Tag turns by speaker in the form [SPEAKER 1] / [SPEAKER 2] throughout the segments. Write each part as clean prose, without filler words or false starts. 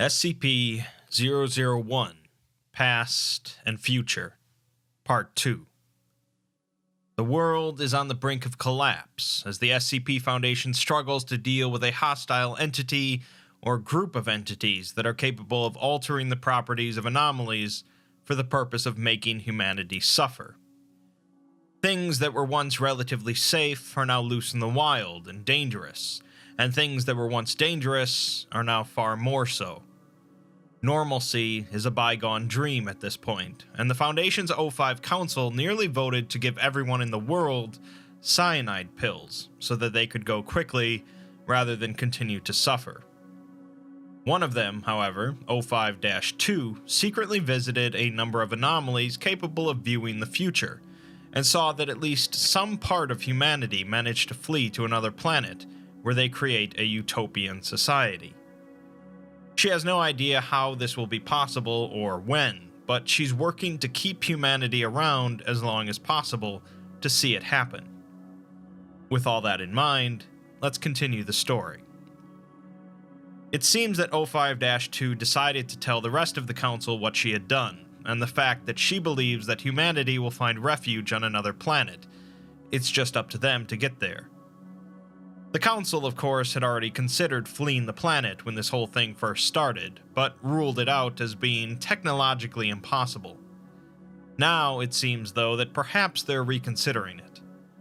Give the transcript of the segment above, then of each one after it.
[SPEAKER 1] SCP-001 Past and Future Part 2. The world is on the brink of collapse as the SCP Foundation struggles to deal with a hostile entity or group of entities that are capable of altering the properties of anomalies for the purpose of making humanity suffer. Things that were once relatively safe are now loose in the wild and dangerous, and things that were once dangerous are now far more so. Normalcy is a bygone dream at this point, and the Foundation's O5 Council nearly voted to give everyone in the world cyanide pills so that they could go quickly rather than continue to suffer. One of them, however, O5-2, secretly visited a number of anomalies capable of viewing the future, and saw that at least some part of humanity managed to flee to another planet where they create a utopian society. She has no idea how this will be possible or when, but she's working to keep humanity around as long as possible to see it happen. With all that in mind, let's continue the story. It seems that O5-2 decided to tell the rest of the Council what she had done, and the fact that she believes that humanity will find refuge on another planet. It's just up to them to get there. The Council, of course, had already considered fleeing the planet when this whole thing first started, but ruled it out as being technologically impossible. Now, it seems though that perhaps they're reconsidering it.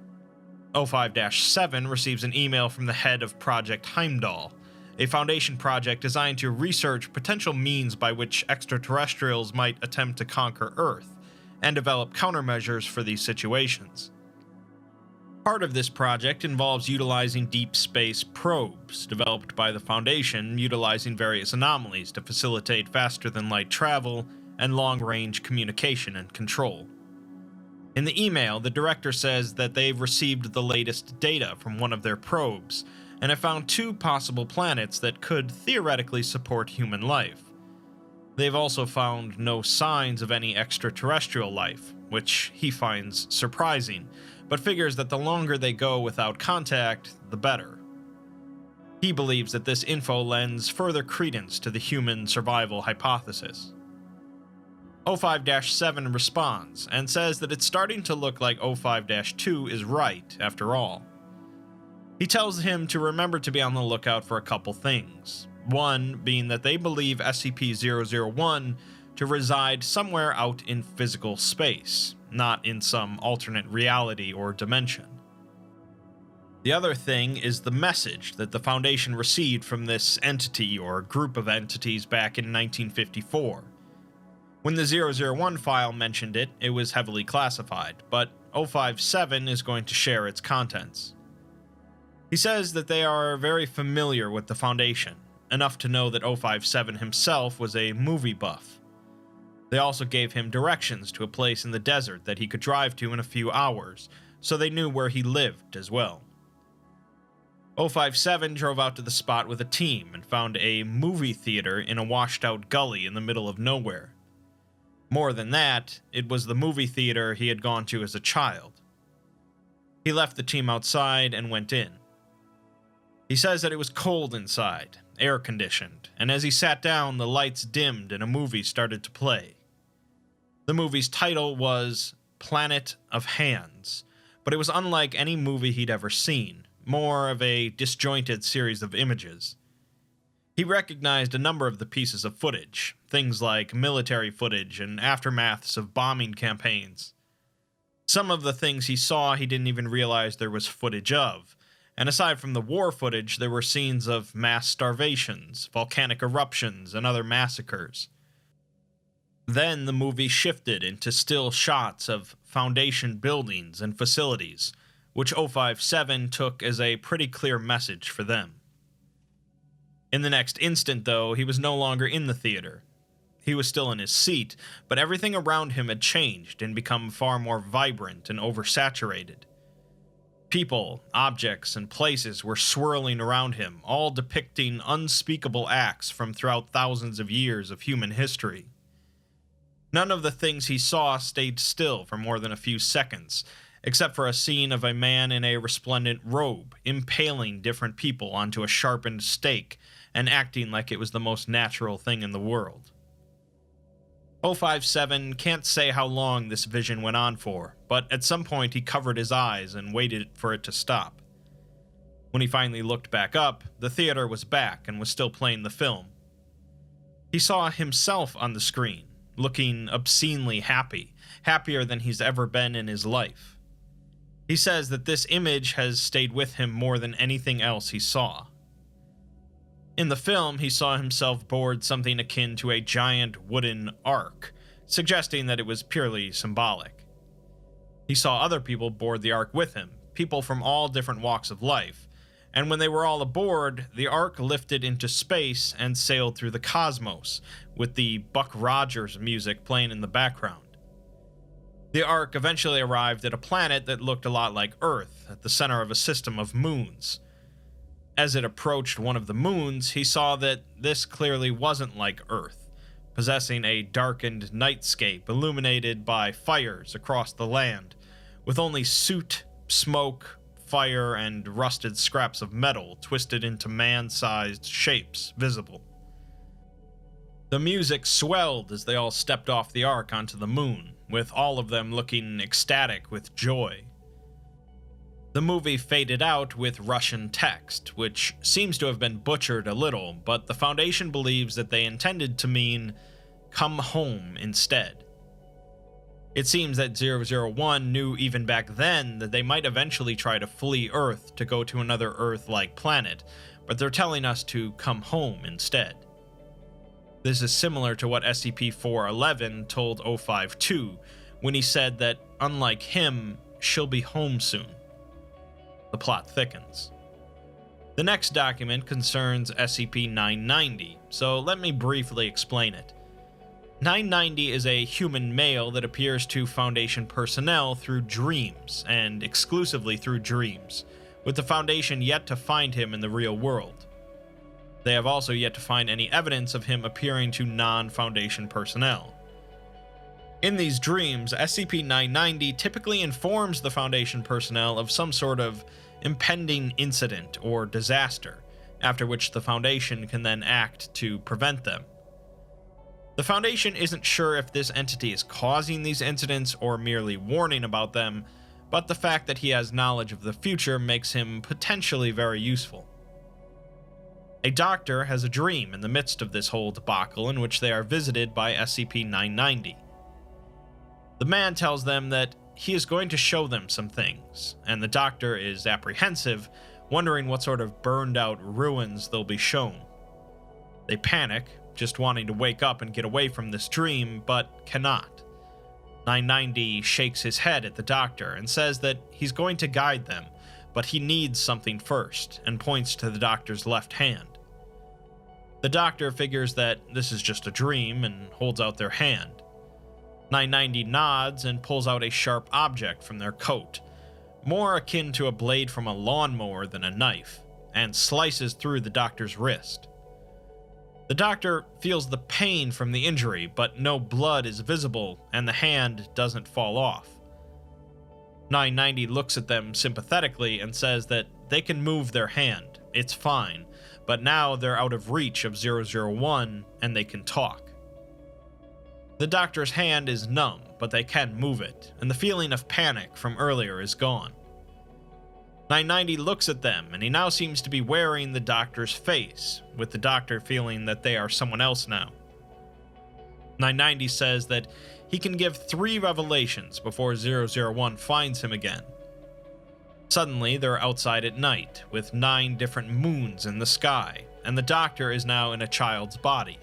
[SPEAKER 1] O5-7 receives an email from the head of Project Heimdall, a Foundation project designed to research potential means by which extraterrestrials might attempt to conquer Earth, and develop countermeasures for these situations. Part of this project involves utilizing deep space probes, developed by the Foundation utilizing various anomalies to facilitate faster-than-light travel and long-range communication and control. In the email, the director says that they've received the latest data from one of their probes, and have found 2 possible planets that could theoretically support human life. They've also found no signs of any extraterrestrial life, which he finds surprising, but figures that the longer they go without contact, the better. He believes that this info lends further credence to the human survival hypothesis. O5-7 responds, and says that it's starting to look like O5-2 is right, after all. He tells him to remember to be on the lookout for a couple things. One being that they believe SCP-001 to reside somewhere out in physical space, not in some alternate reality or dimension. The other thing is the message that the Foundation received from this entity or group of entities back in 1954. When the 001 file mentioned it, it was heavily classified, but O5-7 is going to share its contents. He says that they are very familiar with the Foundation, enough to know that O5-7 himself was a movie buff. They also gave him directions to a place in the desert that he could drive to in a few hours, so they knew where he lived as well. O5-7 drove out to the spot with a team and found a movie theater in a washed-out gully in the middle of nowhere. More than that, it was the movie theater he had gone to as a child. He left the team outside and went in. He says that it was cold inside, air-conditioned, and as he sat down, the lights dimmed and a movie started to play. The movie's title was Planet of Hands, but it was unlike any movie he'd ever seen, more of a disjointed series of images. He recognized a number of the pieces of footage, things like military footage and aftermaths of bombing campaigns. Some of the things he saw he didn't even realize there was footage of, and aside from the war footage, there were scenes of mass starvations, volcanic eruptions, and other massacres. Then the movie shifted into still shots of Foundation buildings and facilities, which O5-7 took as a pretty clear message for them. In the next instant, though, he was no longer in the theater. He was still in his seat, but everything around him had changed and become far more vibrant and oversaturated. People, objects, and places were swirling around him, all depicting unspeakable acts from throughout thousands of years of human history. None of the things he saw stayed still for more than a few seconds, except for a scene of a man in a resplendent robe impaling different people onto a sharpened stake and acting like it was the most natural thing in the world. 057 can't say how long this vision went on for, but at some point he covered his eyes and waited for it to stop. When he finally looked back up, the theater was back and was still playing the film. He saw himself on the screen, looking obscenely happy, happier than he's ever been in his life. He says that this image has stayed with him more than anything else he saw. In the film, he saw himself board something akin to a giant wooden ark, suggesting that it was purely symbolic. He saw other people board the ark with him, people from all different walks of life, and when they were all aboard, the ark lifted into space and sailed through the cosmos, with the Buck Rogers music playing in the background. The ark eventually arrived at a planet that looked a lot like Earth, at the center of a system of moons. As it approached one of the moons, he saw that this clearly wasn't like Earth, possessing a darkened nightscape illuminated by fires across the land, with only soot, smoke, fire, and rusted scraps of metal twisted into man-sized shapes visible. The music swelled as they all stepped off the ark onto the moon, with all of them looking ecstatic with joy. The movie faded out with Russian text, which seems to have been butchered a little, but the Foundation believes that they intended to mean, "come home" instead. It seems that 001 knew even back then that they might eventually try to flee Earth to go to another Earth-like planet, but they're telling us to come home instead. This is similar to what SCP-411 told 052 when he said that, unlike him, she'll be home soon. The plot thickens. The next document concerns SCP-990, so let me briefly explain it. 990 is a human male that appears to Foundation personnel through dreams, and exclusively through dreams, with the Foundation yet to find him in the real world. They have also yet to find any evidence of him appearing to non-Foundation personnel. In these dreams, SCP-990 typically informs the Foundation personnel of some sort of impending incident or disaster, after which the Foundation can then act to prevent them. The Foundation isn't sure if this entity is causing these incidents or merely warning about them, but the fact that he has knowledge of the future makes him potentially very useful. A doctor has a dream in the midst of this whole debacle in which they are visited by SCP-990. The man tells them that he is going to show them some things, and the doctor is apprehensive, wondering what sort of burned-out ruins they'll be shown. They panic, just wanting to wake up and get away from this dream, but cannot. 990 shakes his head at the doctor and says that he's going to guide them, but he needs something first, and points to the doctor's left hand. The doctor figures that this is just a dream and holds out their hand. 990 nods and pulls out a sharp object from their coat, more akin to a blade from a lawnmower than a knife, and slices through the doctor's wrist. The doctor feels the pain from the injury, but no blood is visible and the hand doesn't fall off. 990 looks at them sympathetically and says that they can move their hand, it's fine, but now they're out of reach of 001 and they can talk. The doctor's hand is numb, but they can move it, and the feeling of panic from earlier is gone. 990 looks at them, and he now seems to be wearing the doctor's face, with the doctor feeling that they are someone else now. 990 says that he can give 3 revelations before 001 finds him again. Suddenly, they're outside at night, with 9 different moons in the sky, and the doctor is now in a child's body.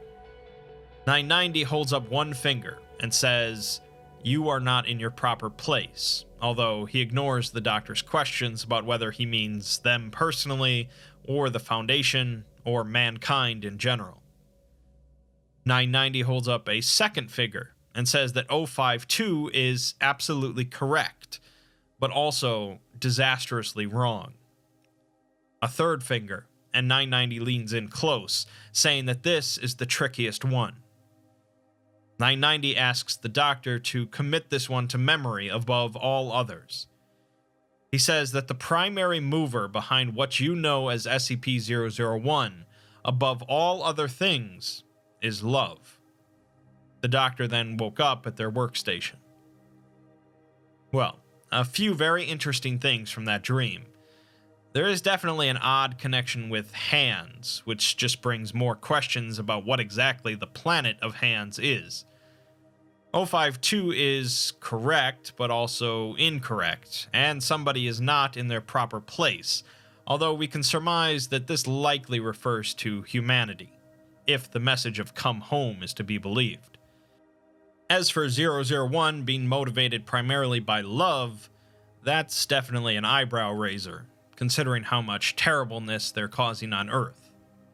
[SPEAKER 1] 990 holds up one finger and says, "You are not in your proper place," although he ignores the doctor's questions about whether he means them personally, or the Foundation, or mankind in general. 990 holds up a second finger and says that 052 is absolutely correct, but also disastrously wrong. A third finger, and 990 leans in close, saying that this is the trickiest one. 990 asks the doctor to commit this one to memory above all others. He says that the primary mover behind what you know as SCP-001 above all other things is love. The doctor then woke up at their workstation. Well, a few very interesting things from that dream. There is definitely an odd connection with Hands, which just brings more questions about what exactly the planet of Hands is. 052 is correct, but also incorrect, and somebody is not in their proper place, although we can surmise that this likely refers to humanity, if the message of come home is to be believed. As for 001 being motivated primarily by love, that's definitely an eyebrow raiser, considering how much terribleness they're causing on Earth.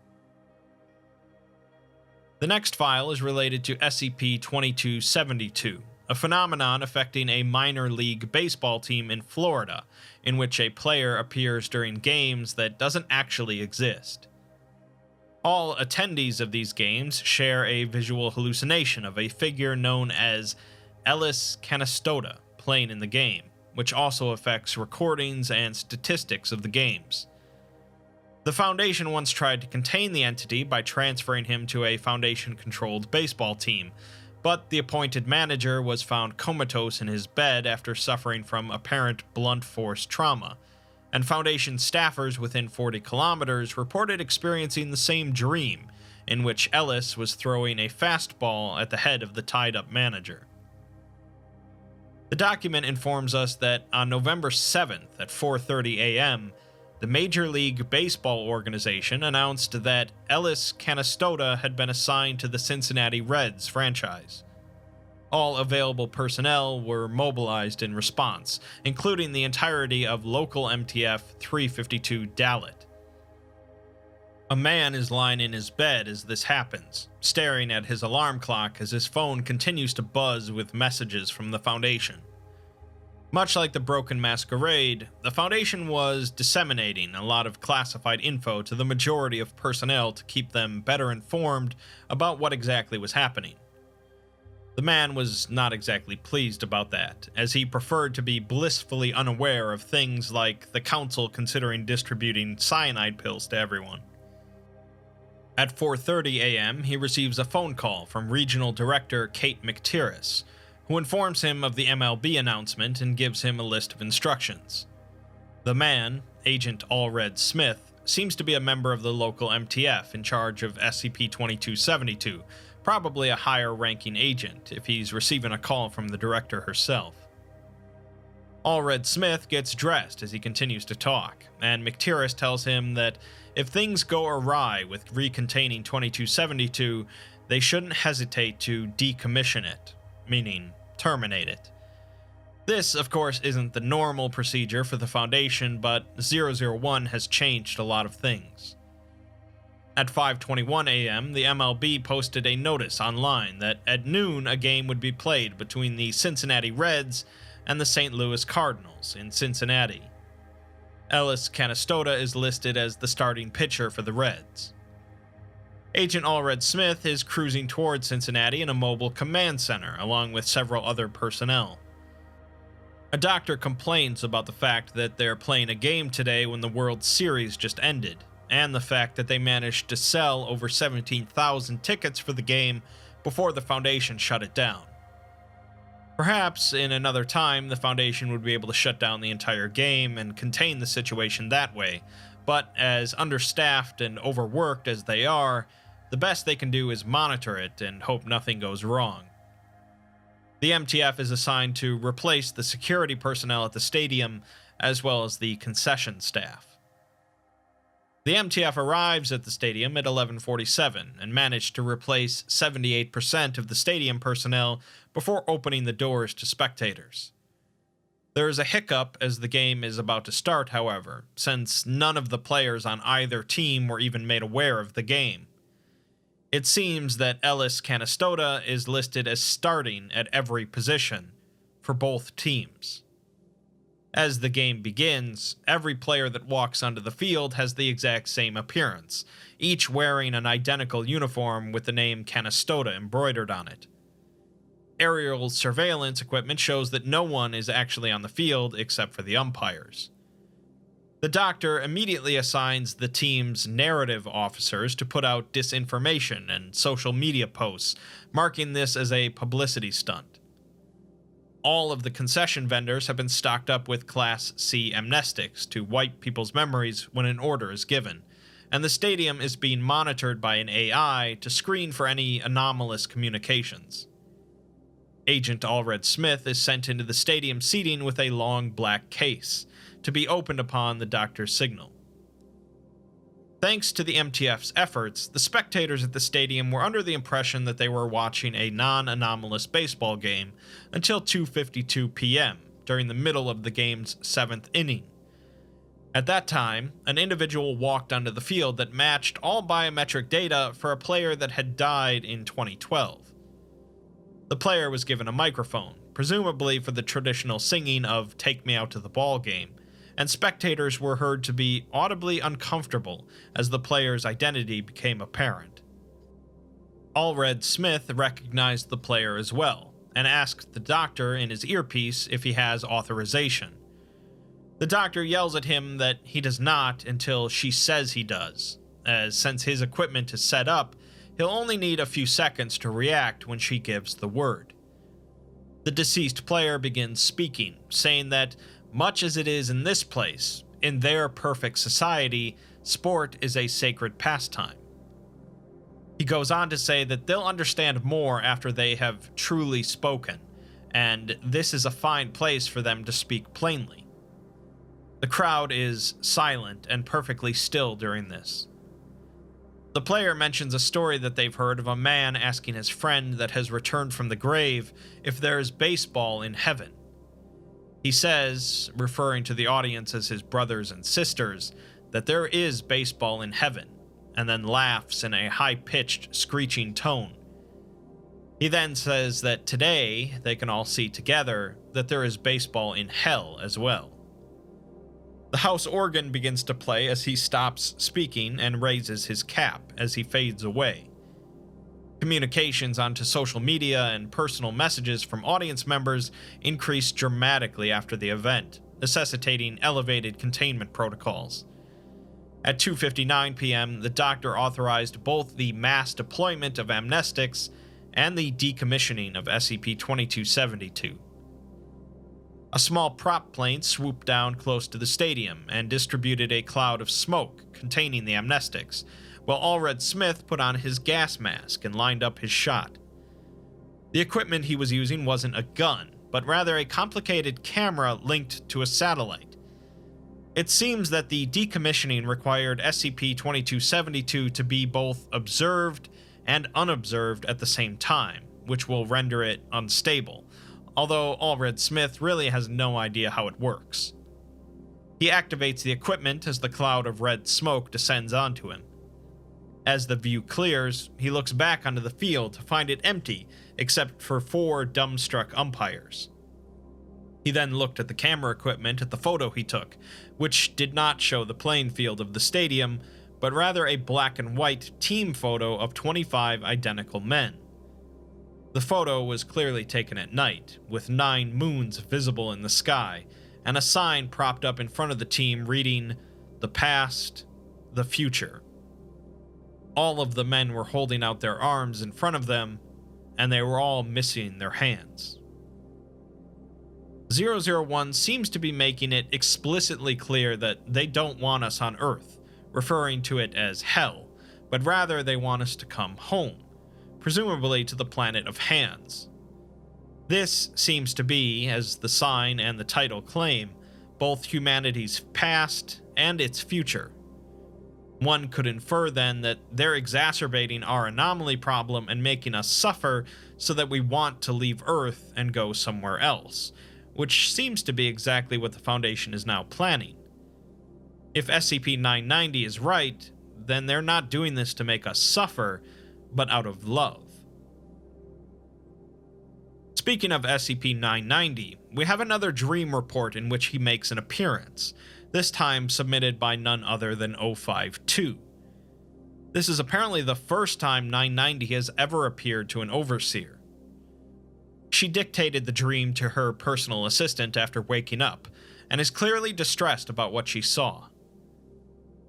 [SPEAKER 1] The next file is related to SCP-2272, a phenomenon affecting a minor league baseball team in Florida, in which a player appears during games that doesn't actually exist. All attendees of these games share a visual hallucination of a figure known as Ellis Canastota playing in the game, which also affects recordings and statistics of the games. The Foundation once tried to contain the entity by transferring him to a Foundation-controlled baseball team, but the appointed manager was found comatose in his bed after suffering from apparent blunt force trauma, and Foundation staffers within 40 kilometers reported experiencing the same dream, in which Ellis was throwing a fastball at the head of the tied-up manager. The document informs us that on November 7th at 4:30 a.m., the Major League Baseball organization announced that Ellis Canastota had been assigned to the Cincinnati Reds franchise. All available personnel were mobilized in response, including the entirety of local MTF 352 Dalit. A man is lying in his bed as this happens, staring at his alarm clock as his phone continues to buzz with messages from the Foundation. Much like the Broken Masquerade, the Foundation was disseminating a lot of classified info to the majority of personnel to keep them better informed about what exactly was happening. The man was not exactly pleased about that, as he preferred to be blissfully unaware of things like the Council considering distributing cyanide pills to everyone. At 4:30 a.m., he receives a phone call from Regional Director Kate McTierris, who informs him of the MLB announcement and gives him a list of instructions. The man, Agent Allred Smith, seems to be a member of the local MTF in charge of SCP-2272, probably a higher-ranking agent if he's receiving a call from the director herself. Allred Smith gets dressed as he continues to talk, and McTierris tells him that if things go awry with recontaining 2272, they shouldn't hesitate to decommission it, meaning terminate it. This, of course, isn't the normal procedure for the Foundation, but 001 has changed a lot of things. At 5:21 a.m., the MLB posted a notice online that at noon a game would be played between the Cincinnati Reds and the St. Louis Cardinals in Cincinnati. Ellis Canastota is listed as the starting pitcher for the Reds. Agent Allred Smith is cruising towards Cincinnati in a mobile command center, along with several other personnel. A doctor complains about the fact that they're playing a game today when the World Series just ended, and the fact that they managed to sell over 17,000 tickets for the game before the Foundation shut it down. Perhaps in another time, the Foundation would be able to shut down the entire game and contain the situation that way, but as understaffed and overworked as they are, the best they can do is monitor it and hope nothing goes wrong. The MTF is assigned to replace the security personnel at the stadium as well as the concession staff. The MTF arrives at the stadium at 11:47 and managed to replace 78% of the stadium personnel before opening the doors to spectators. There is a hiccup as the game is about to start, however, since none of the players on either team were even made aware of the game. It seems that Ellis Canastota is listed as starting at every position for both teams. As the game begins, every player that walks onto the field has the exact same appearance, each wearing an identical uniform with the name Canastota embroidered on it. Aerial surveillance equipment shows that no one is actually on the field except for the umpires. The doctor immediately assigns the team's narrative officers to put out disinformation and social media posts, marking this as a publicity stunt. All of the concession vendors have been stocked up with Class C amnestics to wipe people's memories when an order is given, and the stadium is being monitored by an AI to screen for any anomalous communications. Agent Allred Smith is sent into the stadium seating with a long black case, to be opened upon the doctor's signal. Thanks to the MTF's efforts, the spectators at the stadium were under the impression that they were watching a non-anomalous baseball game until 2:52 p.m. during the middle of the game's 7th inning. At that time, an individual walked onto the field that matched all biometric data for a player that had died in 2012. The player was given a microphone, presumably for the traditional singing of "Take Me Out to the Ball Game," and spectators were heard to be audibly uncomfortable as the player's identity became apparent. Allred Smith recognized the player as well, and asked the doctor in his earpiece if he has authorization. The doctor yells at him that he does not until she says he does, as since his equipment is set up, he'll only need a few seconds to react when she gives the word. The deceased player begins speaking, saying that much as it is in this place, in their perfect society, sport is a sacred pastime. He goes on to say that they'll understand more after they have truly spoken, and this is a fine place for them to speak plainly. The crowd is silent and perfectly still during this. The player mentions a story that they've heard of a man asking his friend that has returned from the grave if there is baseball in heaven. He says, referring to the audience as his brothers and sisters, that there is baseball in heaven, and then laughs in a high-pitched, screeching tone. He then says that today they can all see together that there is baseball in hell as well. The house organ begins to play as he stops speaking and raises his cap as he fades away. Communications onto social media and personal messages from audience members increased dramatically after the event, necessitating elevated containment protocols. At 2:59 p.m., the doctor authorized both the mass deployment of amnestics and the decommissioning of SCP-2272. A small prop plane swooped down close to the stadium and distributed a cloud of smoke containing the amnestics, while Allred Smith put on his gas mask and lined up his shot. The equipment he was using wasn't a gun, but rather a complicated camera linked to a satellite. It seems that the decommissioning required SCP-2272 to be both observed and unobserved at the same time, which will render it unstable, although Allred Smith really has no idea how it works. He activates the equipment as the cloud of red smoke descends onto him. As the view clears, he looks back onto the field to find it empty except for 4 dumbstruck umpires. He then looked at the camera equipment at the photo he took, which did not show the playing field of the stadium, but rather a black and white team photo of 25 identical men. The photo was clearly taken at night, with 9 moons visible in the sky, and a sign propped up in front of the team reading, "The past, the future." All of the men were holding out their arms in front of them, and they were all missing their hands. 001 seems to be making it explicitly clear that they don't want us on Earth, referring to it as hell, but rather they want us to come home, presumably to the planet of Hands. This seems to be, as the sign and the title claim, both humanity's past and its future. One could infer then that they're exacerbating our anomaly problem and making us suffer so that we want to leave Earth and go somewhere else, which seems to be exactly what the Foundation is now planning. If SCP-990 is right, then they're not doing this to make us suffer, but out of love. Speaking of SCP-990, we have another dream report in which he makes an appearance, this time submitted by none other than 052. This is apparently the first time 990 has ever appeared to an overseer. She dictated the dream to her personal assistant after waking up, and is clearly distressed about what she saw.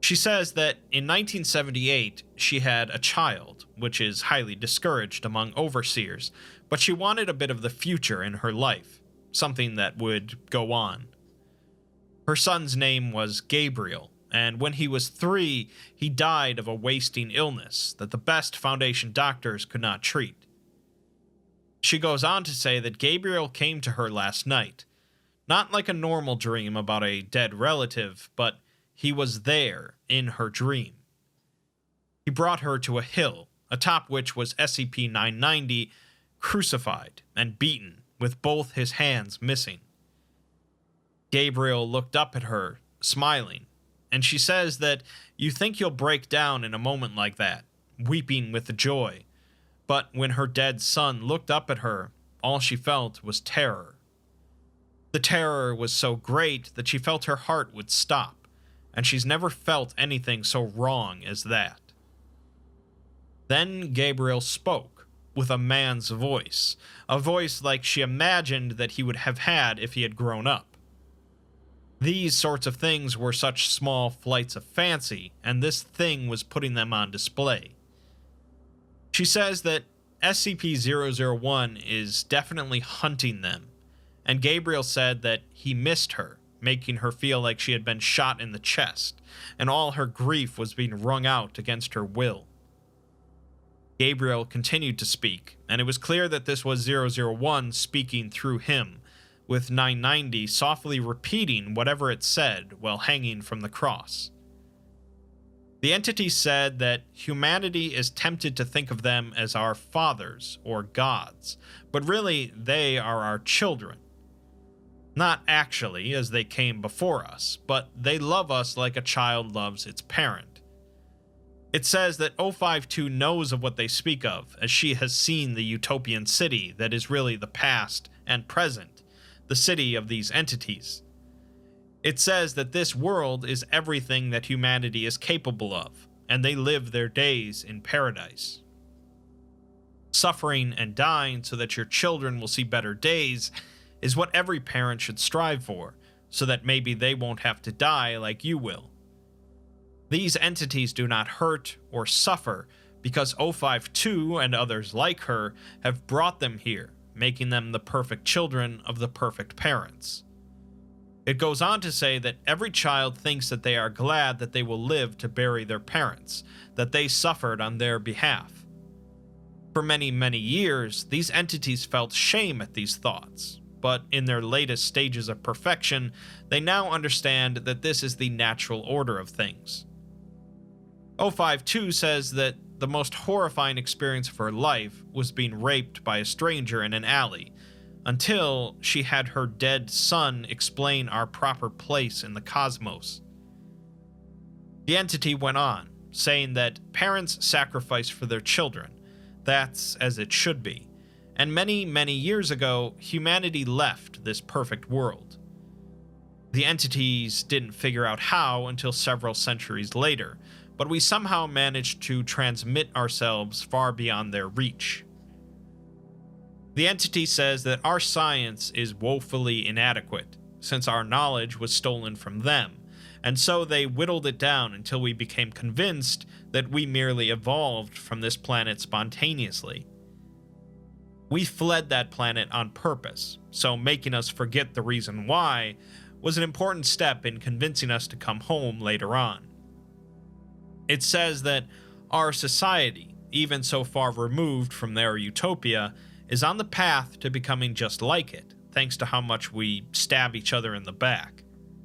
[SPEAKER 1] She says that in 1978 she had a child, which is highly discouraged among overseers, but she wanted a bit of the future in her life, something that would go on. Her son's name was Gabriel, and when he was 3, he died of a wasting illness that the best Foundation doctors could not treat. She goes on to say that Gabriel came to her last night, not like a normal dream about a dead relative, but he was there in her dream. He brought her to a hill, atop which was SCP-990 crucified and beaten with both his hands missing. Gabriel looked up at her, smiling, and she says that you think you'll break down in a moment like that, weeping with joy, but when her dead son looked up at her, all she felt was terror. The terror was so great that she felt her heart would stop, and she's never felt anything so wrong as that. Then Gabriel spoke, with a man's voice, a voice like she imagined that he would have had if he had grown up. These sorts of things were such small flights of fancy, and this thing was putting them on display. She says that SCP-001 is definitely hunting them, and Gabriel said that he missed her, making her feel like she had been shot in the chest, and all her grief was being wrung out against her will. Gabriel continued to speak, and it was clear that this was 001 speaking through him, with 990 softly repeating whatever it said while hanging from the cross. The entity said that humanity is tempted to think of them as our fathers or gods, but really they are our children. Not actually, as they came before us, but they love us like a child loves its parent. It says that 052 knows of what they speak of, as she has seen the utopian city that is really the past and present, the city of these entities. It says that this world is everything that humanity is capable of, and they live their days in paradise. Suffering and dying so that your children will see better days is what every parent should strive for, so that maybe they won't have to die like you will. These entities do not hurt or suffer because 052 and others like her have brought them here, making them the perfect children of the perfect parents. It goes on to say that every child thinks that they are glad that they will live to bury their parents, that they suffered on their behalf. For many, many years, these entities felt shame at these thoughts, but in their latest stages of perfection, they now understand that this is the natural order of things. 052 says that the most horrifying experience of her life was being raped by a stranger in an alley, until she had her dead son explain our proper place in the cosmos. The entity went on, saying that parents sacrifice for their children. That's as it should be. And many, many years ago, humanity left this perfect world. The entities didn't figure out how until several centuries later, but we somehow managed to transmit ourselves far beyond their reach. The entity says that our science is woefully inadequate, since our knowledge was stolen from them, and so they whittled it down until we became convinced that we merely evolved from this planet spontaneously. We fled that planet on purpose, so making us forget the reason why was an important step in convincing us to come home later on. It says that our society, even so far removed from their utopia, is on the path to becoming just like it, thanks to how much we stab each other in the back.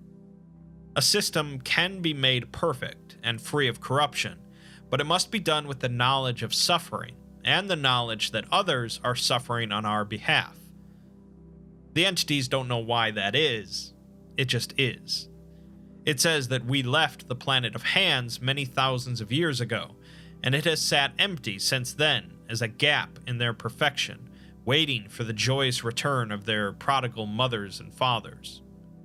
[SPEAKER 1] A system can be made perfect and free of corruption, but it must be done with the knowledge of suffering, and the knowledge that others are suffering on our behalf. The entities don't know why that is, it just is. It says that we left the planet of hands many thousands of years ago, and it has sat empty since then as a gap in their perfection, waiting for the joyous return of their prodigal mothers and fathers.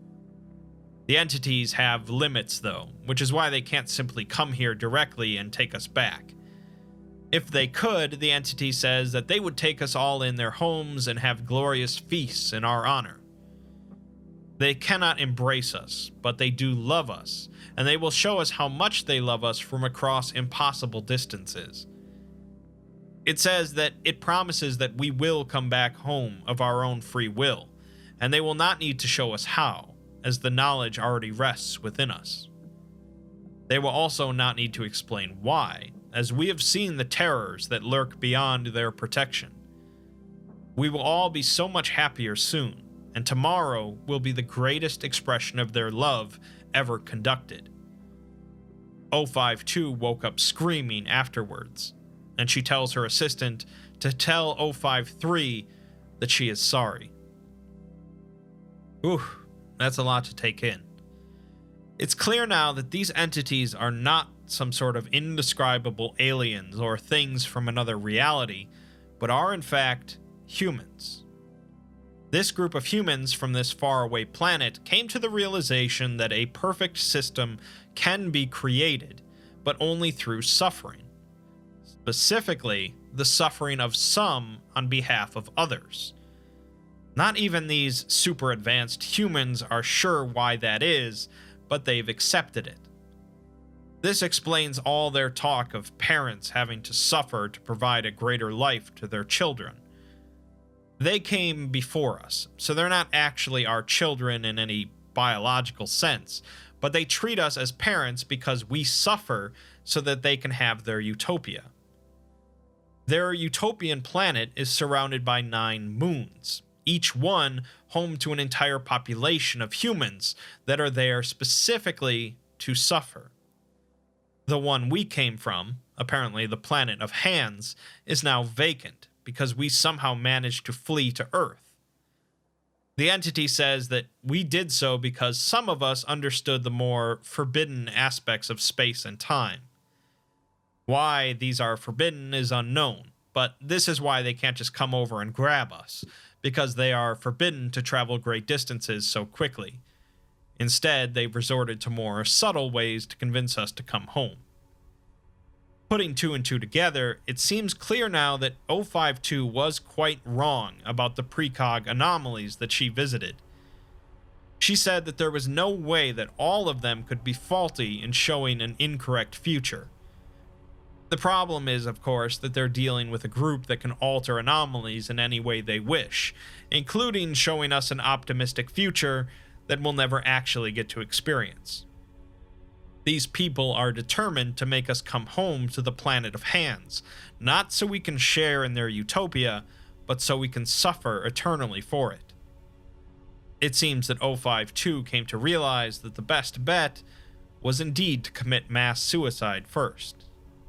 [SPEAKER 1] The entities have limits, though, which is why they can't simply come here directly and take us back. If they could, the entity says that they would take us all in their homes and have glorious feasts in our honor. They cannot embrace us, but they do love us, and they will show us how much they love us from across impossible distances. It says that it promises that we will come back home of our own free will, and they will not need to show us how, as the knowledge already rests within us. They will also not need to explain why, as we have seen the terrors that lurk beyond their protection. We will all be so much happier soon, and tomorrow will be the greatest expression of their love ever conducted. 052 woke up screaming afterwards, and she tells her assistant to tell 053 that she is sorry. Ooh, that's a lot to take in. It's clear now that these entities are not some sort of indescribable aliens or things from another reality, but are in fact humans. This group of humans from this faraway planet came to the realization that a perfect system can be created, but only through suffering. Specifically, the suffering of some on behalf of others. Not even these super advanced humans are sure why that is, but they've accepted it. This explains all their talk of parents having to suffer to provide a greater life to their children. They came before us, so they're not actually our children in any biological sense, but they treat us as parents because we suffer so that they can have their utopia. Their utopian planet is surrounded by 9 moons, each one home to an entire population of humans that are there specifically to suffer. The one we came from, apparently the planet of Hands, is now vacant because we somehow managed to flee to Earth. The entity says that we did so because some of us understood the more forbidden aspects of space and time. Why these are forbidden is unknown, but this is why they can't just come over and grab us, because they are forbidden to travel great distances so quickly. Instead, they've resorted to more subtle ways to convince us to come home. Putting 2 and 2 together, it seems clear now that 052 was quite wrong about the precog anomalies that she visited. She said that there was no way that all of them could be faulty in showing an incorrect future. The problem is, of course, that they're dealing with a group that can alter anomalies in any way they wish, including showing us an optimistic future that we'll never actually get to experience. These people are determined to make us come home to the planet of Hands, not so we can share in their utopia, but so we can suffer eternally for it. It seems that 052 came to realize that the best bet was indeed to commit mass suicide first.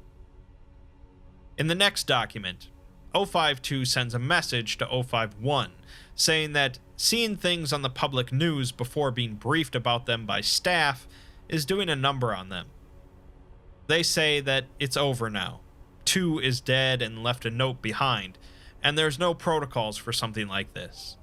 [SPEAKER 1] In the next document, 052 sends a message to 051, saying that seeing things on the public news before being briefed about them by staff is doing a number on them. They say that it's over now. 2 is dead and left a note behind, and there's no protocols for something like this.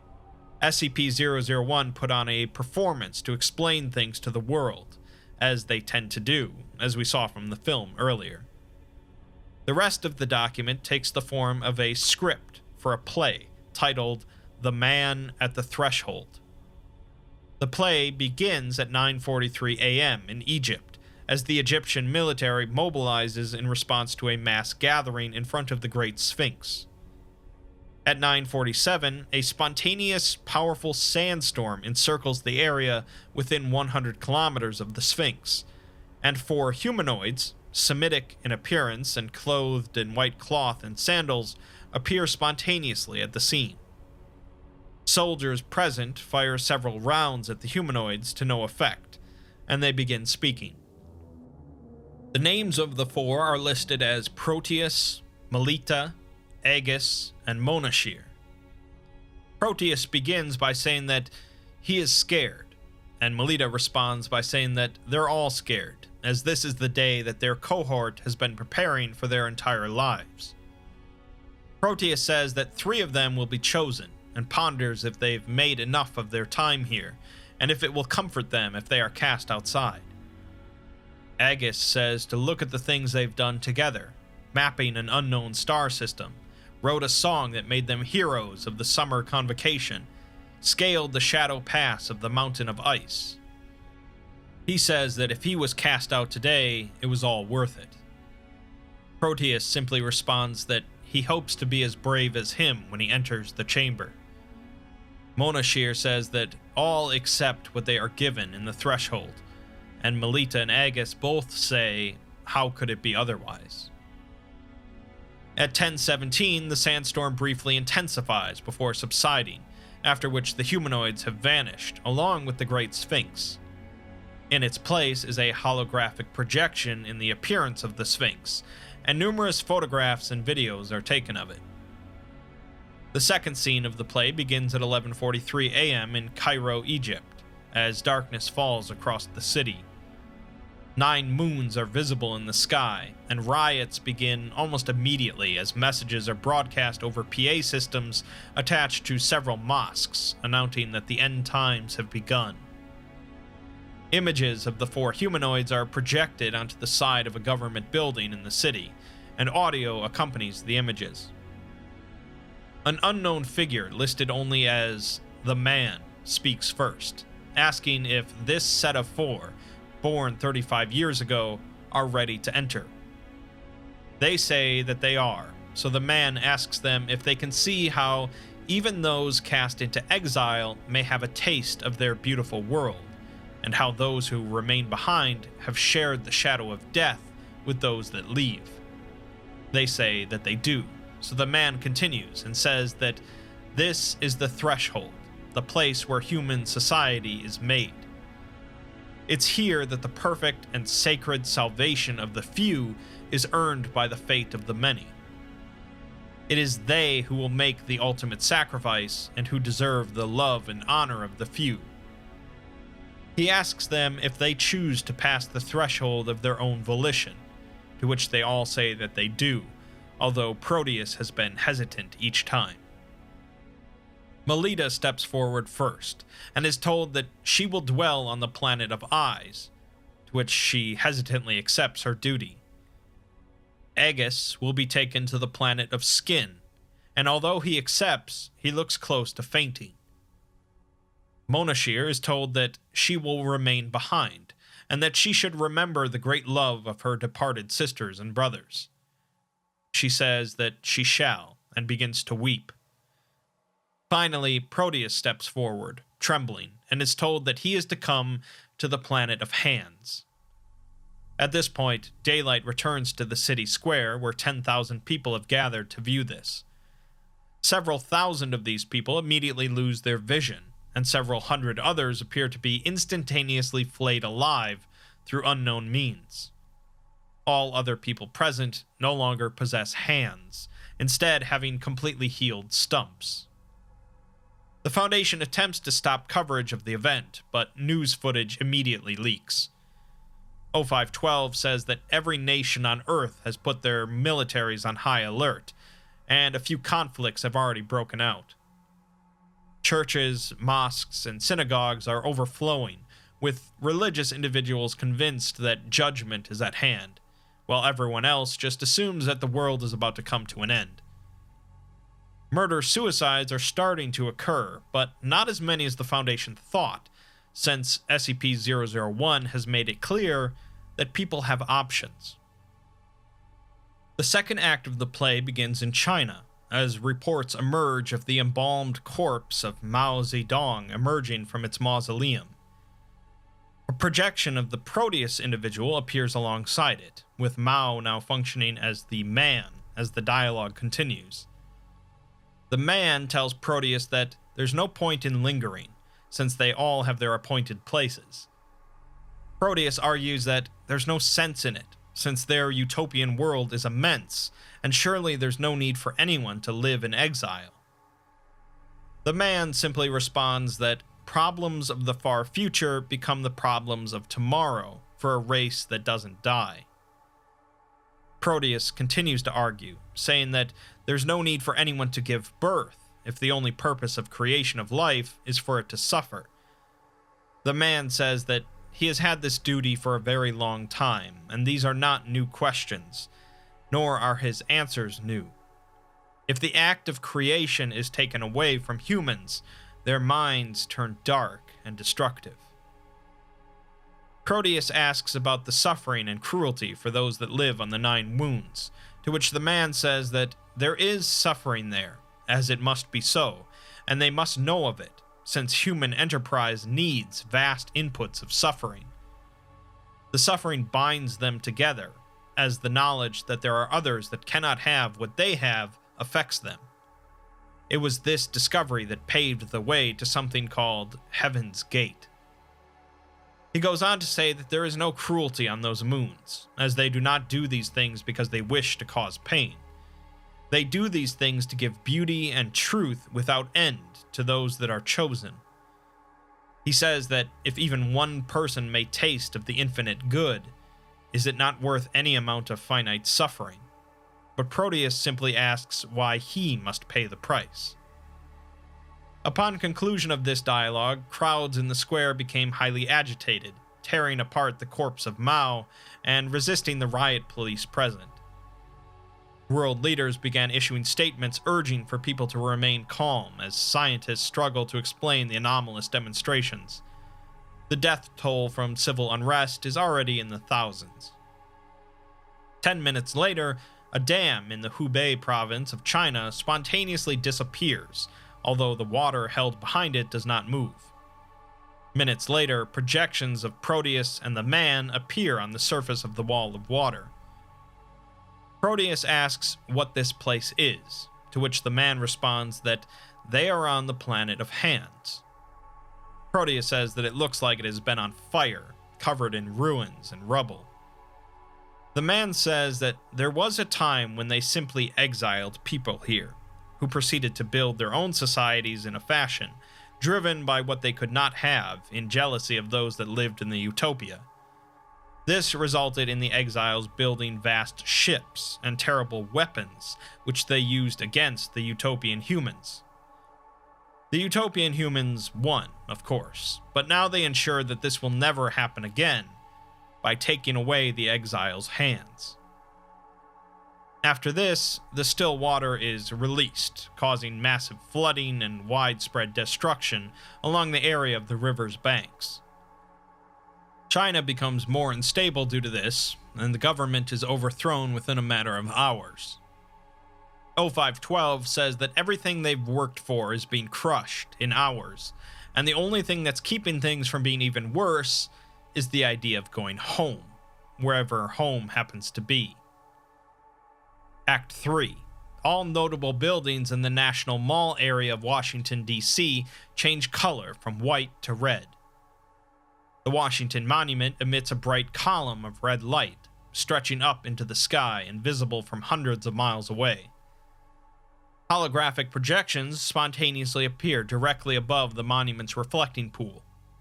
[SPEAKER 1] SCP-001 put on a performance to explain things to the world, as they tend to do, as we saw from the film earlier. The rest of the document takes the form of a script for a play titled The Man at the Threshold. The play begins at 9:43 a.m. in Egypt, as the Egyptian military mobilizes in response to a mass gathering in front of the Great Sphinx. At 9:47, a spontaneous, powerful sandstorm encircles the area within 100 kilometers of the Sphinx, and 4 humanoids, Semitic in appearance and clothed in white cloth and sandals, appear spontaneously at the scene. Soldiers present fire several rounds at the humanoids to no effect, and they begin speaking. The names of the 4 are listed as Proteus, Melita, Aegis, and Monashir. Proteus begins by saying that he is scared, and Melita responds by saying that they're all scared, as this is the day that their cohort has been preparing for their entire lives. Proteus says that 3 of them will be chosen, and ponders if they've made enough of their time here, and if it will comfort them if they are cast outside. Aegis says to look at the things they've done together, mapping an unknown star system, wrote a song that made them heroes of the summer convocation, scaled the shadow pass of the Mountain of Ice. He says that if he was cast out today, it was all worth it. Proteus simply responds that he hopes to be as brave as him when he enters the chamber. Monashir says that all accept what they are given in the threshold, and Melita and Agus both say, how could it be otherwise? At 10:17, the sandstorm briefly intensifies before subsiding, after which the humanoids have vanished, along with the Great Sphinx. In its place is a holographic projection in the appearance of the Sphinx, and numerous photographs and videos are taken of it. The second scene of the play begins at 11:43 a.m. in Cairo, Egypt, as darkness falls across the city. 9 moons are visible in the sky, and riots begin almost immediately as messages are broadcast over PA systems attached to several mosques, announcing that the end times have begun. Images of the 4 humanoids are projected onto the side of a government building in the city, and audio accompanies the images. An unknown figure listed only as the Man speaks first, asking if this set of 4, born 35 years ago, are ready to enter. They say that they are, so the Man asks them if they can see how even those cast into exile may have a taste of their beautiful world, and how those who remain behind have shared the shadow of death with those that leave. They say that they do, so the Man continues and says that this is the threshold, the place where human society is made. It's here that the perfect and sacred salvation of the few is earned by the fate of the many. It is they who will make the ultimate sacrifice and who deserve the love and honor of the few. He asks them if they choose to pass the threshold of their own volition, to which they all say that they do, although Proteus has been hesitant each time. Melita steps forward first, and is told that she will dwell on the planet of eyes, to which she hesitantly accepts her duty. Agus will be taken to the planet of skin, and although he accepts, he looks close to fainting. Monashir is told that she will remain behind, and that she should remember the great love of her departed sisters and brothers. She says that she shall, and begins to weep. Finally, Proteus steps forward, trembling, and is told that he is to come to the planet of hands. At this point, daylight returns to the city square, where 10,000 people have gathered to view this. Several thousand of these people immediately lose their vision, and several hundred others appear to be instantaneously flayed alive through unknown means. All other people present no longer possess hands, instead having completely healed stumps. The Foundation attempts to stop coverage of the event, but news footage immediately leaks. O512 says that every nation on Earth has put their militaries on high alert, and a few conflicts have already broken out. Churches, mosques, and synagogues are overflowing, with religious individuals convinced that judgment is at hand, while everyone else just assumes that the world is about to come to an end. Murder-suicides are starting to occur, but not as many as the Foundation thought, since SCP-001 has made it clear that people have options. The second act of the play begins in China, as reports emerge of the embalmed corpse of Mao Zedong emerging from its mausoleum. A projection of the Proteus individual appears alongside it, with Mao now functioning as the Man as the dialogue continues. The Man tells Proteus that there's no point in lingering, since they all have their appointed places. Proteus argues that there's no sense in it, since their utopian world is immense, and surely there's no need for anyone to live in exile. The Man simply responds that problems of the far future become the problems of tomorrow for a race that doesn't die. Proteus continues to argue, saying that there's no need for anyone to give birth if the only purpose of creation of life is for it to suffer. The Man says that he has had this duty for a very long time, and these are not new questions, nor are his answers new. If the act of creation is taken away from humans, their minds turn dark and destructive. Proteus asks about the suffering and cruelty for those that live on the 9 wounds, to which the man says that there is suffering there, as it must be so, and they must know of it, since human enterprise needs vast inputs of suffering. The suffering binds them together, as the knowledge that there are others that cannot have what they have affects them. It was this discovery that paved the way to something called Heaven's Gate. He goes on to say that there is no cruelty on those moons, as they do not do these things because they wish to cause pain. They do these things to give beauty and truth without end to those that are chosen. He says that if even one person may taste of the infinite good, is it not worth any amount of finite suffering? But Proteus simply asks why he must pay the price. Upon conclusion of this dialogue, crowds in the square became highly agitated, tearing apart the corpse of Mao and resisting the riot police present. World leaders began issuing statements urging for people to remain calm as scientists struggled to explain the anomalous demonstrations. The death toll from civil unrest is already in the thousands. 10 minutes later, a dam in the Hubei province of China spontaneously disappears, although the water held behind it does not move. Minutes later, projections of Proteus and the man appear on the surface of the wall of water. Proteus asks what this place is, to which the man responds that they are on the planet of hands. Proteus says that it looks like it has been on fire, covered in ruins and rubble. The man says that there was a time when they simply exiled people here, who proceeded to build their own societies in a fashion, driven by what they could not have in jealousy of those that lived in the utopia. This resulted in the exiles building vast ships and terrible weapons, which they used against the utopian humans. The utopian humans won, of course, but now they ensure that this will never happen again by taking away the exiles' hands. After this, the still water is released, causing massive flooding and widespread destruction along the area of the river's banks. China becomes more unstable due to this, and the government is overthrown within a matter of hours. 0512 says that everything they've worked for is being crushed in hours, and the only thing that's keeping things from being even worse is the idea of going home, wherever home happens to be. Act 3. All notable buildings in the National Mall area of Washington, D.C. change color from white to red. The Washington Monument emits a bright column of red light, stretching up into the sky and visible from hundreds of miles away. Holographic projections spontaneously appear directly above the monument's reflecting pool.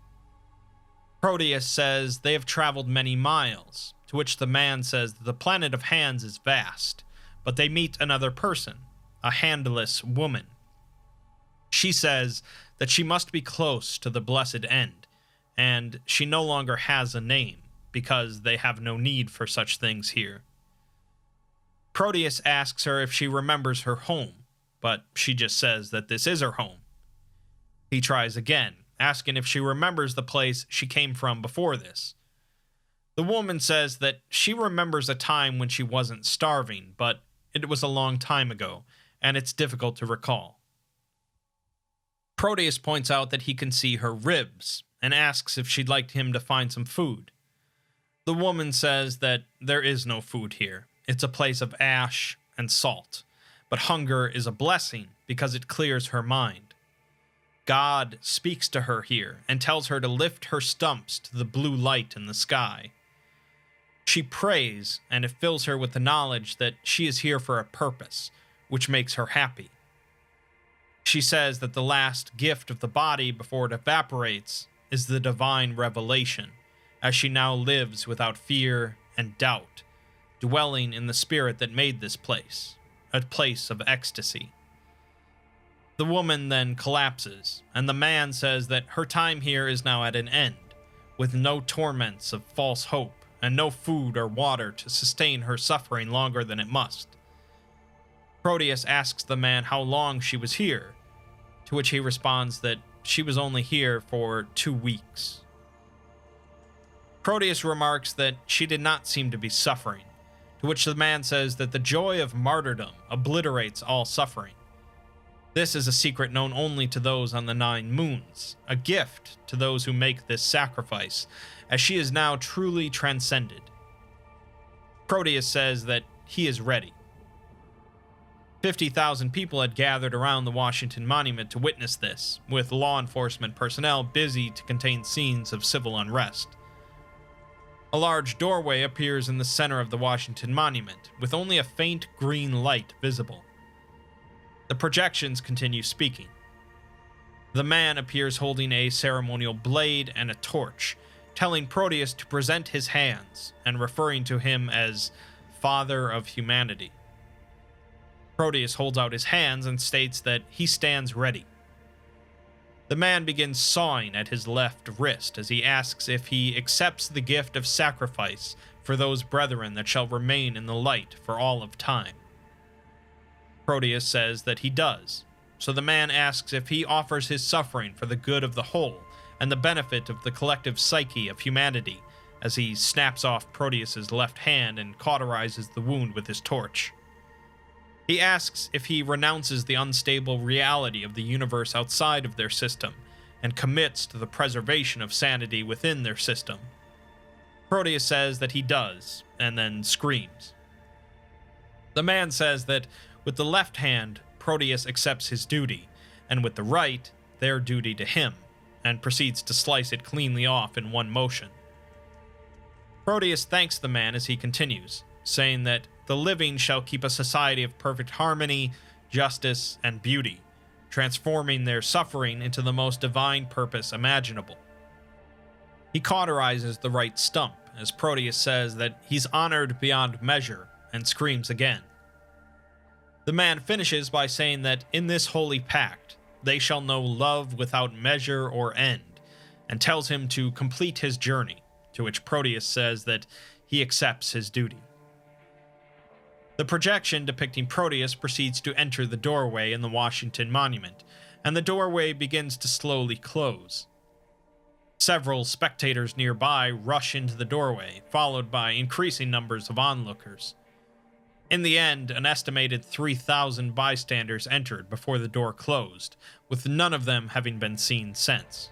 [SPEAKER 1] Proteus says they have traveled many miles, to which the man says that the planet of hands is vast, but they meet another person, a handless woman. She says that she must be close to the blessed end, and she no longer has a name, because they have no need for such things here. Proteus asks her if she remembers her home, but she just says that this is her home. He tries again, asking if she remembers the place she came from before this. The woman says that she remembers a time when she wasn't starving, but it was a long time ago, and it's difficult to recall. Proteus points out that he can see her ribs, and asks if she'd like him to find some food. The woman says that there is no food here. It's a place of ash and salt, but hunger is a blessing because it clears her mind. God speaks to her here and tells her to lift her stumps to the blue light in the sky. She prays, and it fills her with the knowledge that she is here for a purpose, which makes her happy. She says that the last gift of the body before it evaporates is the divine revelation, as she now lives without fear and doubt, dwelling in the spirit that made this place, a place of ecstasy. The woman then collapses, and the man says that her time here is now at an end, with no torments of false hope, and no food or water to sustain her suffering longer than it must. Proteus asks the man how long she was here, to which he responds that she was only here for 2 weeks. Proteus remarks that she did not seem to be suffering, to which the man says that the joy of martyrdom obliterates all suffering. This is a secret known only to those on the 9 moons, a gift to those who make this sacrifice, as she is now truly transcended. Proteus says that he is ready. 50,000 people had gathered around the Washington Monument to witness this, with law enforcement personnel busy to contain scenes of civil unrest. A large doorway appears in the center of the Washington Monument, with only a faint green light visible. The projections continue speaking. The man appears holding a ceremonial blade and a torch, telling Proteus to present his hands, and referring to him as Father of Humanity. Proteus holds out his hands and states that he stands ready. The man begins sawing at his left wrist as he asks if he accepts the gift of sacrifice for those brethren that shall remain in the light for all of time. Proteus says that he does, so the man asks if he offers his suffering for the good of the whole and the benefit of the collective psyche of humanity, as he snaps off Proteus's left hand and cauterizes the wound with his torch. He asks if he renounces the unstable reality of the universe outside of their system and commits to the preservation of sanity within their system. Proteus says that he does, and then screams. The man says that with the left hand, Proteus accepts his duty, and with the right, their duty to him, and proceeds to slice it cleanly off in one motion. Proteus thanks the man as he continues, saying that the living shall keep a society of perfect harmony, justice, and beauty, transforming their suffering into the most divine purpose imaginable. He cauterizes the right stump, as Proteus says that he's honored beyond measure, and screams again. The man finishes by saying that in this holy pact, they shall know love without measure or end, and tells him to complete his journey, to which Proteus says that he accepts his duty. The projection depicting Proteus proceeds to enter the doorway in the Washington Monument, and the doorway begins to slowly close. Several spectators nearby rush into the doorway, followed by increasing numbers of onlookers. In the end, an estimated 3,000 bystanders entered before the door closed, with none of them having been seen since.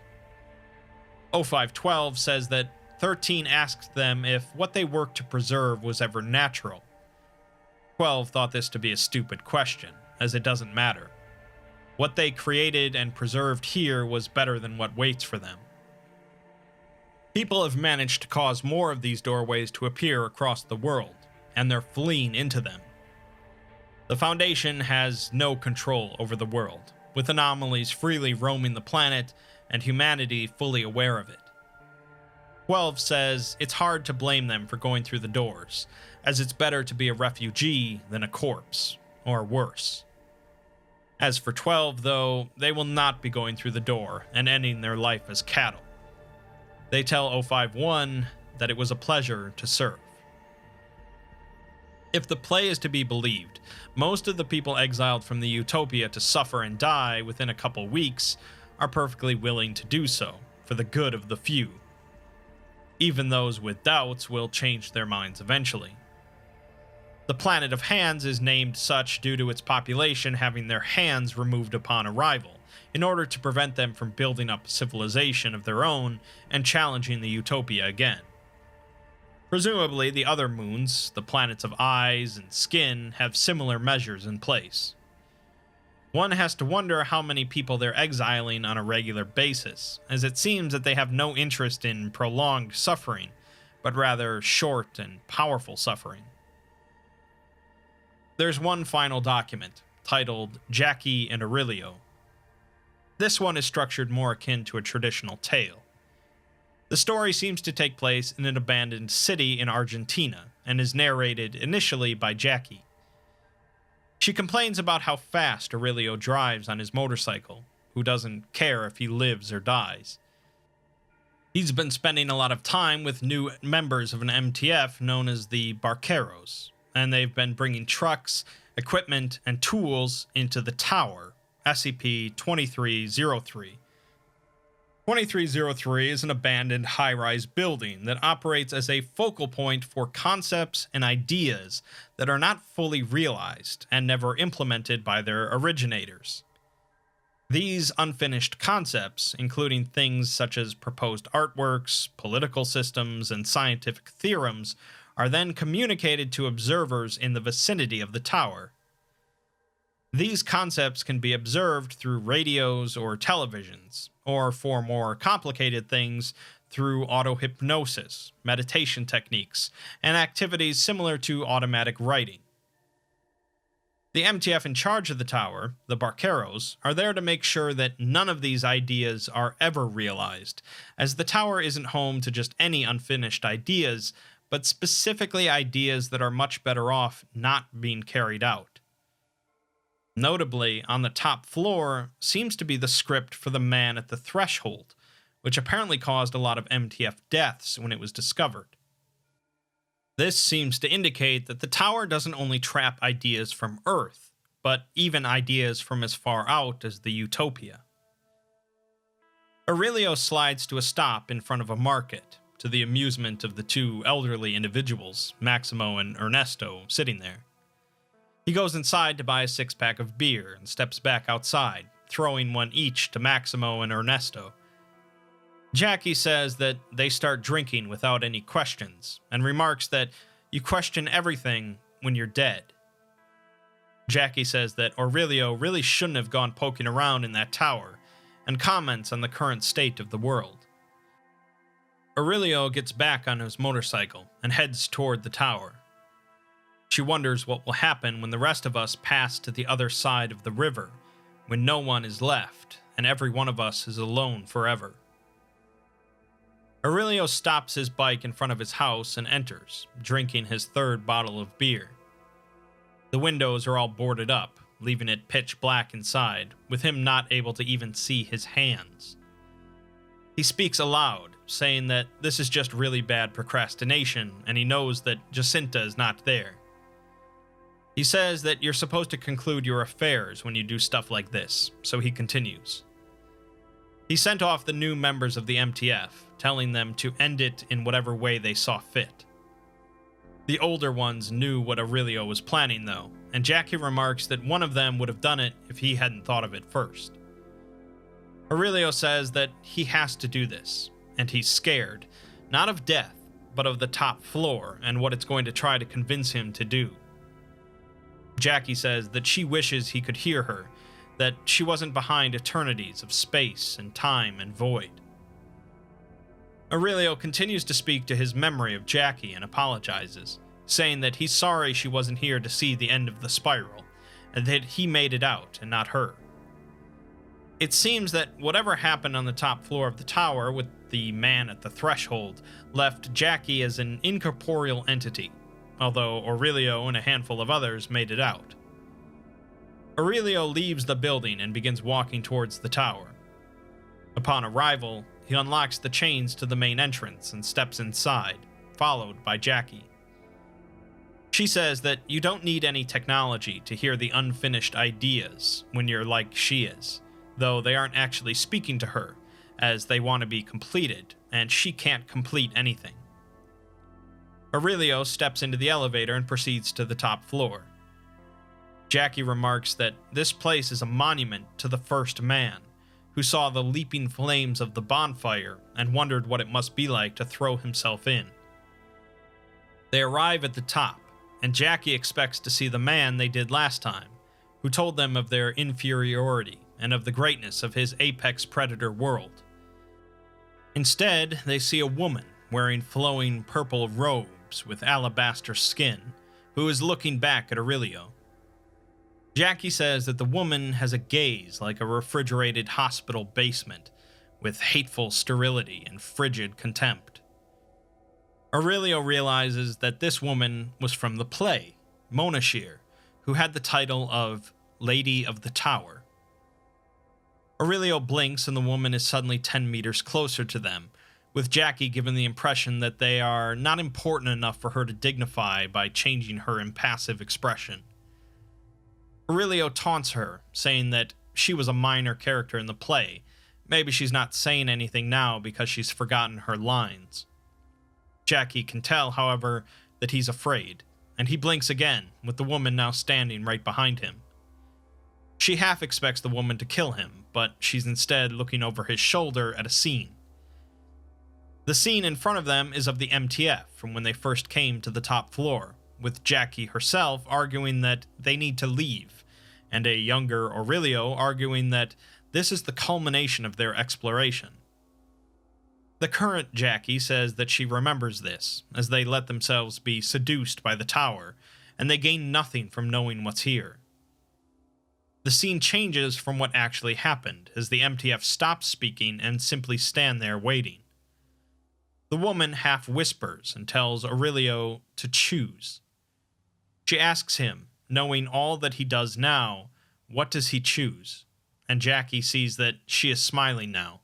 [SPEAKER 1] 0512 says that 13 asked them if what they worked to preserve was ever natural. 12 thought this to be a stupid question, as it doesn't matter. What they created and preserved here was better than what waits for them. People have managed to cause more of these doorways to appear across the world, and they're fleeing into them. The Foundation has no control over the world, with anomalies freely roaming the planet and humanity fully aware of it. 12 says it's hard to blame them for going through the doors, as it's better to be a refugee than a corpse, or worse. As for 12, though, they will not be going through the door and ending their life as cattle. They tell 051 that it was a pleasure to serve. If the play is to be believed, most of the people exiled from the Utopia to suffer and die within a couple weeks are perfectly willing to do so, for the good of the few. Even those with doubts will change their minds eventually. The Planet of Hands is named such due to its population having their hands removed upon arrival, in order to prevent them from building up a civilization of their own and challenging the Utopia again. Presumably, the other moons, the planets of eyes and skin, have similar measures in place. One has to wonder how many people they're exiling on a regular basis, as it seems that they have no interest in prolonged suffering, but rather short and powerful suffering. There's one final document, titled Jackie and Aurelio. This one is structured more akin to a traditional tale. The story seems to take place in an abandoned city in Argentina, and is narrated initially by Jackie. She complains about how fast Aurelio drives on his motorcycle, who doesn't care if he lives or dies. He's been spending a lot of time with new members of an MTF known as the Barqueros, and they've been bringing trucks, equipment, and tools into the tower, SCP-2303, 2303 is an abandoned high-rise building that operates as a focal point for concepts and ideas that are not fully realized and never implemented by their originators. These unfinished concepts, including things such as proposed artworks, political systems, and scientific theorems, are then communicated to observers in the vicinity of the tower. These concepts can be observed through radios or televisions, or for more complicated things, through auto-hypnosis, meditation techniques, and activities similar to automatic writing. The MTF in charge of the tower, the Barqueros, are there to make sure that none of these ideas are ever realized, as the tower isn't home to just any unfinished ideas, but specifically ideas that are much better off not being carried out. Notably, on the top floor seems to be the script for The Man at the Threshold, which apparently caused a lot of MTF deaths when it was discovered. This seems to indicate that the tower doesn't only trap ideas from Earth, but even ideas from as far out as the Utopia. Aurelio slides to a stop in front of a market, to the amusement of the two elderly individuals, Maximo and Ernesto, sitting there. He goes inside to buy a six-pack of beer and steps back outside, throwing one each to Maximo and Ernesto. Jackie says that they start drinking without any questions, and remarks that you question everything when you're dead. Jackie says that Aurelio really shouldn't have gone poking around in that tower, and comments on the current state of the world. Aurelio gets back on his motorcycle and heads toward the tower. She wonders what will happen when the rest of us pass to the other side of the river, when no one is left, and every one of us is alone forever. Aurelio stops his bike in front of his house and enters, drinking his third bottle of beer. The windows are all boarded up, leaving it pitch black inside, with him not able to even see his hands. He speaks aloud, saying that this is just really bad procrastination, and he knows that Jacinta is not there. He says that you're supposed to conclude your affairs when you do stuff like this, so he continues. He sent off the new members of the MTF, telling them to end it in whatever way they saw fit. The older ones knew what Aurelio was planning, though, and Jackie remarks that one of them would have done it if he hadn't thought of it first. Aurelio says that he has to do this, and he's scared, not of death, but of the top floor and what it's going to try to convince him to do. Jackie says that she wishes he could hear her, that she wasn't behind eternities of space and time and void. Aurelio continues to speak to his memory of Jackie and apologizes, saying that he's sorry she wasn't here to see the end of the spiral, and that he made it out and not her. It seems that whatever happened on the top floor of the tower with the man at the threshold left Jackie as an incorporeal entity, although Aurelio and a handful of others made it out. Aurelio leaves the building and begins walking towards the tower. Upon arrival, he unlocks the chains to the main entrance and steps inside, followed by Jackie. She says that you don't need any technology to hear the unfinished ideas when you're like she is, though they aren't actually speaking to her, as they want to be completed, and she can't complete anything. Aurelio steps into the elevator and proceeds to the top floor. Jackie remarks that this place is a monument to the first man, who saw the leaping flames of the bonfire and wondered what it must be like to throw himself in. They arrive at the top, and Jackie expects to see the man they did last time, who told them of their inferiority and of the greatness of his apex predator world. Instead, they see a woman wearing flowing purple robes with alabaster skin, who is looking back at Aurelio. Jackie says that the woman has a gaze like a refrigerated hospital basement, with hateful sterility and frigid contempt. Aurelio realizes that this woman was from the play, Monashir, who had the title of Lady of the Tower. Aurelio blinks and the woman is suddenly 10 meters closer to them, with Jackie given the impression that they are not important enough for her to dignify by changing her impassive expression. Aurelio taunts her, saying that she was a minor character in the play, Maybe she's not saying anything now because she's forgotten her lines. Jackie can tell, however, that he's afraid, and he blinks again, with the woman now standing right behind him. She half expects the woman to kill him, but she's instead looking over his shoulder at a scene. The scene in front of them is of the MTF from when they first came to the top floor, with Jackie herself arguing that they need to leave, and a younger Aurelio arguing that this is the culmination of their exploration. The current Jackie says that she remembers this, as they let themselves be seduced by the tower, and they gain nothing from knowing what's here. The scene changes from what actually happened, as the MTF stops speaking and simply stand there waiting. The woman half whispers and tells Aurelio to choose. She asks him, knowing all that he does now, what does he choose? And Jackie sees that she is smiling now.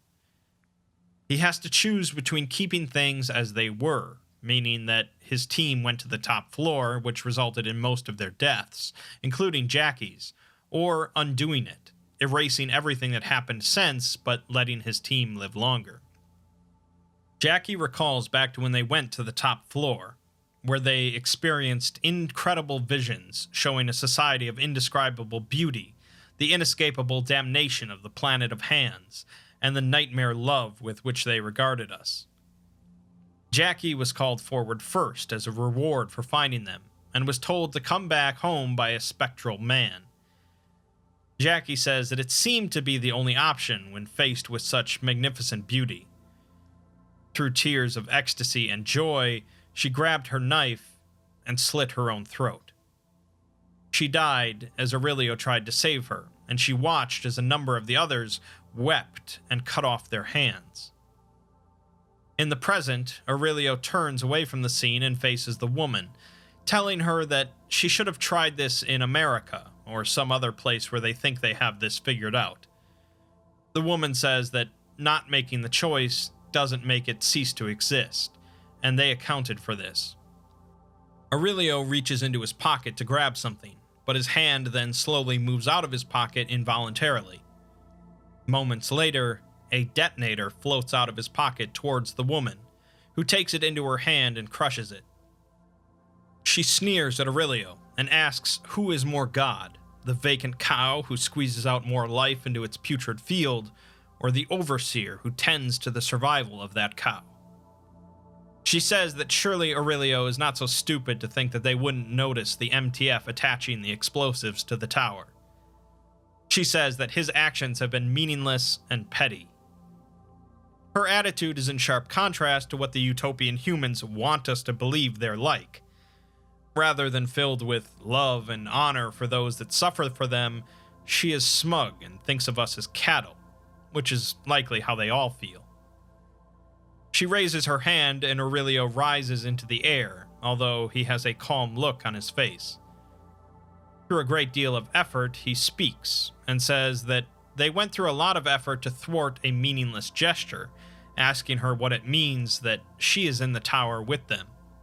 [SPEAKER 1] He has to choose between keeping things as they were, meaning that his team went to the top floor, which resulted in most of their deaths, including Jackie's, or undoing it, erasing everything that happened since, but letting his team live longer. Jackie recalls back to when they went to the top floor, where they experienced incredible visions showing a society of indescribable beauty, the inescapable damnation of the planet of hands, and the nightmare love with which they regarded us. Jackie was called forward first as a reward for finding them, and was told to come back home by a spectral man. Jackie says that it seemed to be the only option when faced with such magnificent beauty. Through tears of ecstasy and joy, she grabbed her knife and slit her own throat. She died as Aurelio tried to save her, and she watched as a number of the others wept and cut off their hands. In the present, Aurelio turns away from the scene and faces the woman, telling her that she should have tried this in America, or some other place where they think they have this figured out. The woman says that not making the choice doesn't make it cease to exist, and they accounted for this. Aurelio reaches into his pocket to grab something, but his hand then slowly moves out of his pocket involuntarily. Moments later, a detonator floats out of his pocket towards the woman, who takes it into her hand and crushes it. She sneers at Aurelio and asks who is more god, the vacant cow who squeezes out more life into its putrid field, or the overseer who tends to the survival of that cow. She says that surely Aurelio is not so stupid to think that they wouldn't notice the MTF attaching the explosives to the tower. She says that his actions have been meaningless and petty. Her attitude is in sharp contrast to what the utopian humans want us to believe they're like. Rather than filled with love and honor for those that suffer for them, she is smug and thinks of us as cattle, which is likely how they all feel. She raises her hand and Aurelio rises into the air, although he has a calm look on his face. Through a great deal of effort, he speaks and says that they went through a lot of effort to thwart a meaningless gesture, asking her what it means that she is in the tower with them.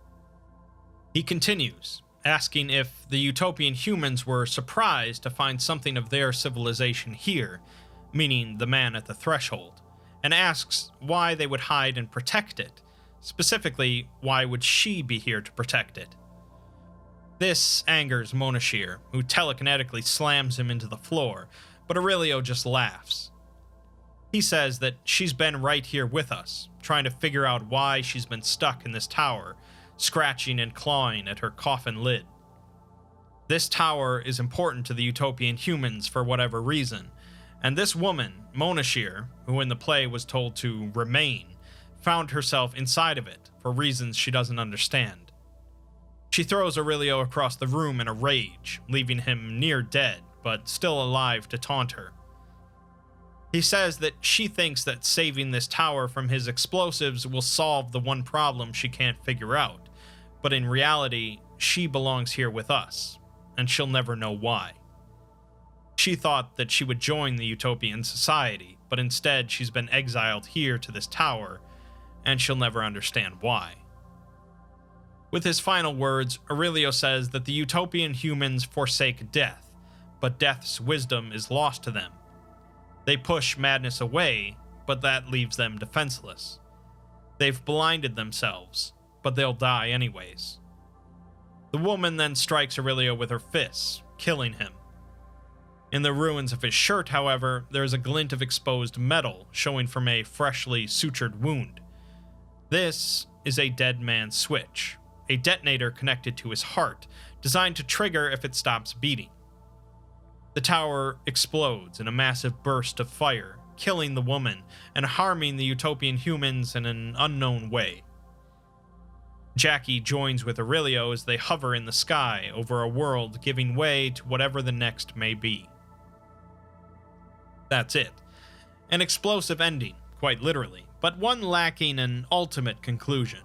[SPEAKER 1] He continues, asking if the utopian humans were surprised to find something of their civilization here, meaning the man at the threshold, and asks why they would hide and protect it. Specifically, why would she be here to protect it? This angers Monashir, who telekinetically slams him into the floor, but Aurelio just laughs. He says that she's been right here with us, trying to figure out why she's been stuck in this tower, scratching and clawing at her coffin lid. This tower is important to the utopian humans for whatever reason, and this woman, Monashir, who in the play was told to remain, found herself inside of it for reasons she doesn't understand. She throws Aurelio across the room in a rage, leaving him near dead, but still alive to taunt her. He says that she thinks that saving this tower from his explosives will solve the one problem she can't figure out, but in reality, she belongs here with us, and she'll never know why. She thought that she would join the utopian society, but instead she's been exiled here to this tower, and she'll never understand why. With his final words, Aurelio says that the utopian humans forsake death, but death's wisdom is lost to them. They push madness away, but that leaves them defenseless. They've blinded themselves, but they'll die anyways. The woman then strikes Aurelio with her fists, killing him. In the ruins of his shirt, however, there is a glint of exposed metal showing from a freshly sutured wound. This is a dead man's switch, a detonator connected to his heart, designed to trigger if it stops beating. The tower explodes in a massive burst of fire, killing the woman and harming the utopian humans in an unknown way. Jackie joins with Aurelio as they hover in the sky over a world giving way to whatever the next may be. That's it. An explosive ending, quite literally, but one lacking an ultimate conclusion.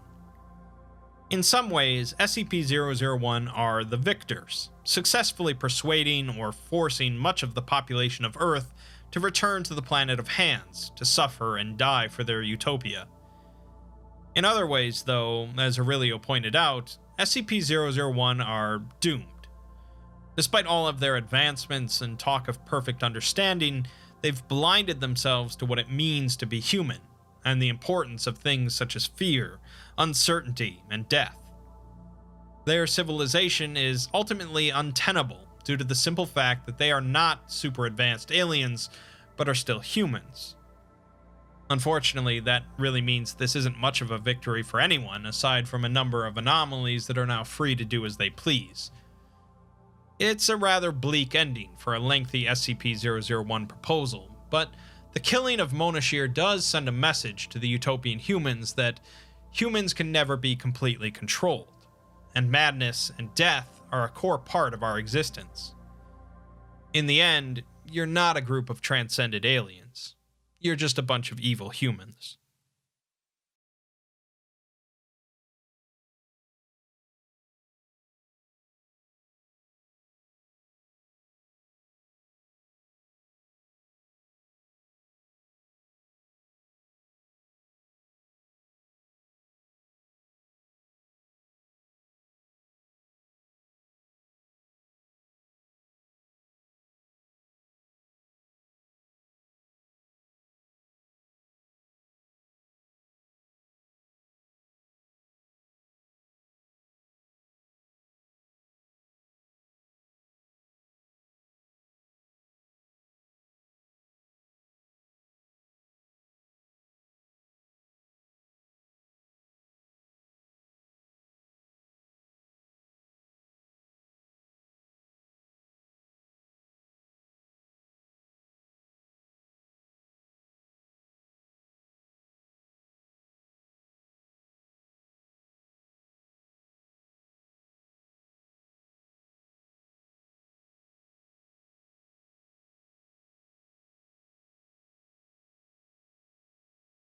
[SPEAKER 1] In some ways, SCP-001 are the victors, successfully persuading or forcing much of the population of Earth to return to the planet of Hands to suffer and die for their utopia. In other ways, though, as Aurelio pointed out, SCP-001 are doomed. Despite all of their advancements and talk of perfect understanding, they've blinded themselves to what it means to be human, and the importance of things such as fear, uncertainty, and death. Their civilization is ultimately untenable due to the simple fact that they are not super advanced aliens, but are still humans. Unfortunately, that really means this isn't much of a victory for anyone, aside from a number of anomalies that are now free to do as they please. It's a rather bleak ending for a lengthy SCP-001 proposal, but the killing of Monashir does send a message to the utopian humans that humans can never be completely controlled, and madness and death are a core part of our existence. In the end, you're not a group of transcended aliens. You're just a bunch of evil humans.